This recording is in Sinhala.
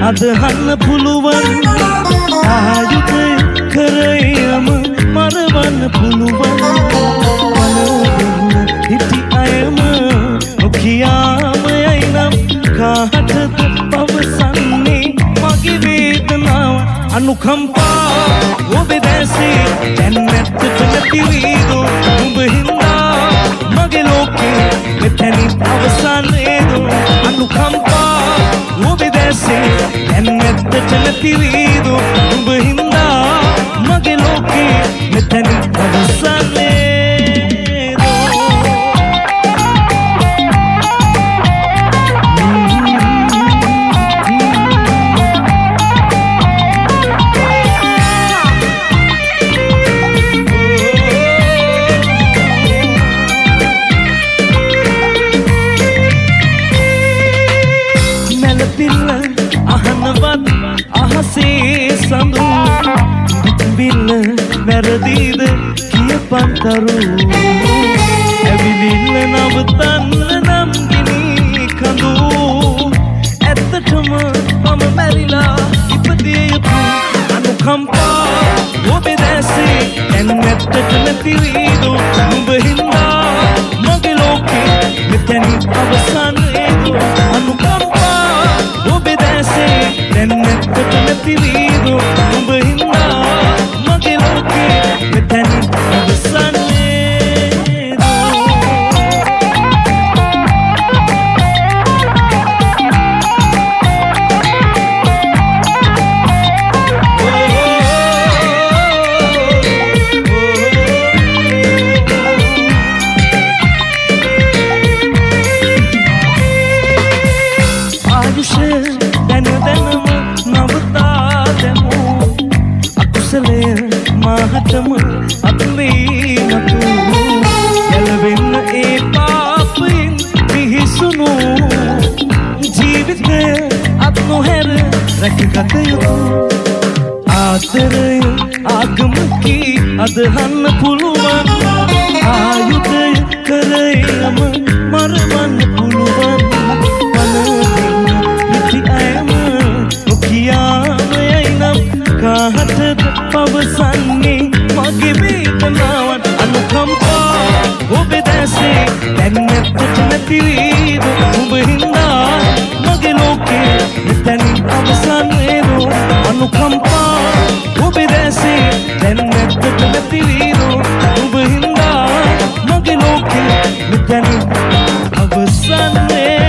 අදහන්න පුළුවන් ආයුධය කරයම මරවන්න පුළුවන් වනවෙන්න හිටි අයම නොකියාම යයි නම් කාටද පවසන්නේ මගේ වේදනාව අනුකම්පා ඔබේ දැසේ දැන් නැත්තට නැති වීදෝ උඹ හින්දා මගේ ලෝකේ මෙතනින් අවසානයේදෝ අනුකම්පා ඔබේ දැසේ දැන් නැත්තට නැති වීදෝ උඹ හින්දා මගේ ලෝකේ මෙතනින් අවසානයේදෝ සඳු බිල්ල වැරදීද කියපන්තරු ඇවිලිල්ල නවතන්න නම් ගිනි කඳු ඇත්තටම මම මැරිලා ඉපදිය යුතු අනුකම්පා ඔබේ දැසේ දැන් නැත්තට නැති වීදු උඹ හින්දා මගේ ලෝකේ මෙතනින් අවසානයේදෝ අනුකම්පා ඔබේ දැසේ දැන් නැත්තට නැති වීදු උඹ හින්දා මගේ ලෝකේ මෙතනින් අවසානයේදෝ මහටම අත්වී නතු ගැලවෙන්න ඒ පාපයෙන් පිහිසුණු ජීවිතය අත් නොහැර රැකගත යුතු ආදරය ආගමකී අදහන්න පුළුවන් ආයුධය කරයම මරවන්න පුළුවන් වනවෙන්න හිටි අයම නොකියාම යයි නම් කාටද පවසන්නේ මගේ වේදනාවන් අනුකම්පා ඔබේ දැසේ දැන් නැත්තට නැති වීදු උඹ හින්දා මගේ ලෝකේ මෙතනින් අවසානයේදෝ අනුකම්පා ඔබේ දැසේ දැන් නැත්තට නැති වීදු උඹ හින්දා මගේ ලෝකේ මෙතනින් අවසානයේ